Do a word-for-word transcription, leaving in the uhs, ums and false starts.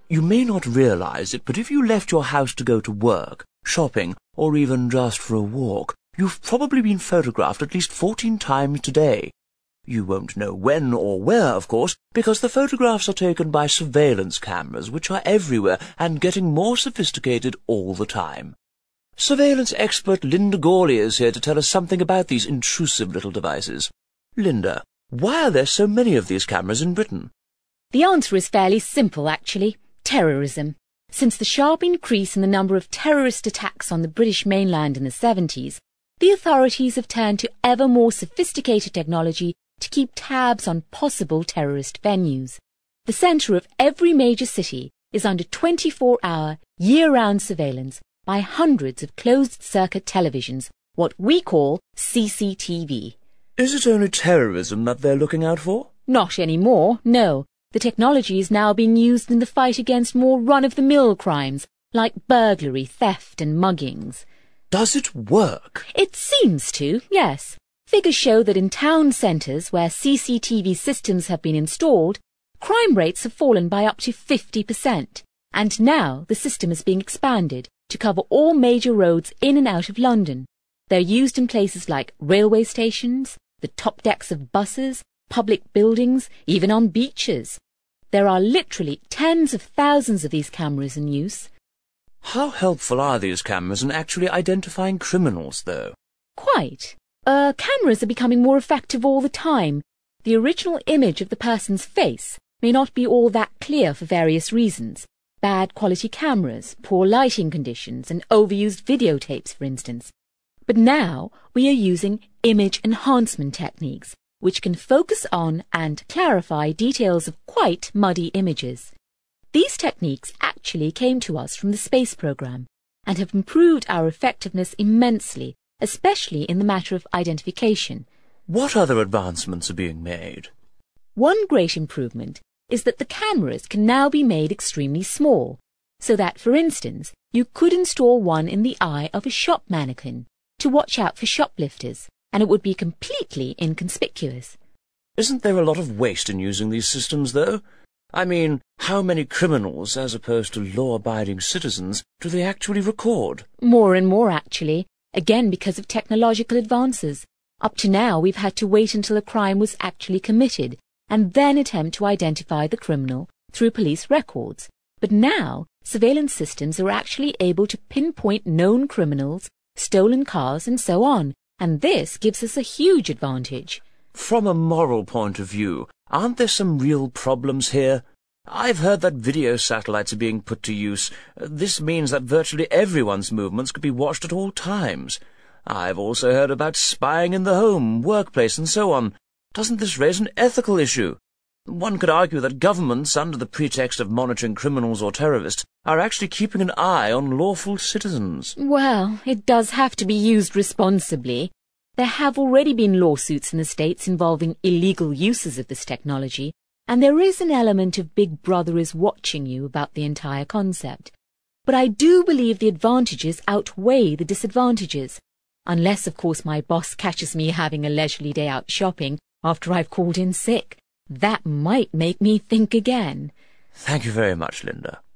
You may not realize it, but if you left your house to go to work, shopping, or even just for a walk, you've probably been photographed at least fourteen times today. You won't know when or where, of course, because the photographs are taken by surveillance cameras, which are everywhere and getting more sophisticated all the time. Surveillance expert Linda Gawley is here to tell us something about these intrusive little devices. Linda, why are there so many of these cameras in Britain? The answer is fairly simple, actually. Terrorism. Since the sharp increase in the number of terrorist attacks on the British mainland in the seventies, the authorities have turned to ever more sophisticated technology to keep tabs on possible terrorist venues. The centre of every major city is under twenty-four hour, year-round surveillance by hundreds of closed-circuit televisions, what we call C C T V. Is it only terrorism that they're looking out for? Not anymore, no. The technology is now being used in the fight against more run-of-the-mill crimes, like burglary, theft and muggings. Does it work? It seems to, yes. Figures show that in town centres where C C T V systems have been installed, crime rates have fallen by up to fifty percent. And now the system is being expanded to cover all major roads in and out of London. They're used in places like railway stations, the top decks of buses, public buildings, even on beaches. There are literally tens of thousands of these cameras in use. How helpful are these cameras in actually identifying criminals, though? Quite. Uh, cameras are becoming more effective all the time. The original image of the person's face may not be all that clear for various reasons. Bad quality cameras, poor lighting conditions, and overused videotapes, for instance. But now we are using image enhancement techniques, which can focus on and clarify details of quite muddy images. These techniques actually came to us from the space program and have improved our effectiveness immensely, especially in the matter of identification. What other advancements are being made? One great improvement is that the cameras can now be made extremely small, so that, for instance, you could install one in the eye of a shop mannequin to watch out for shoplifters, and it would be completely inconspicuous. Isn't there a lot of waste in using these systems, though? I mean, how many criminals, as opposed to law-abiding citizens, do they actually record? More and more, actually. Again, because of technological advances. Up to now, we've had to wait until a crime was actually committed, and then attempt to identify the criminal through police records. But now, surveillance systems are actually able to pinpoint known criminals, stolen cars, and so on, and this gives us a huge advantage. From a moral point of view, aren't there some real problems here? I've heard that video satellites are being put to use. This means that virtually everyone's movements could be watched at all times. I've also heard about spying in the home, workplace, and so on. Doesn't this raise an ethical issue? One could argue that governments, under the pretext of monitoring criminals or terrorists, are actually keeping an eye on lawful citizens. Well, it does have to be used responsibly. There have already been lawsuits in the States involving illegal uses of this technology, and there is an element of Big Brother is watching you about the entire concept. But I do believe the advantages outweigh the disadvantages. Unless, of course, my boss catches me having a leisurely day out shopping after I've called in sick. That might make me think again. Thank you very much, Linda.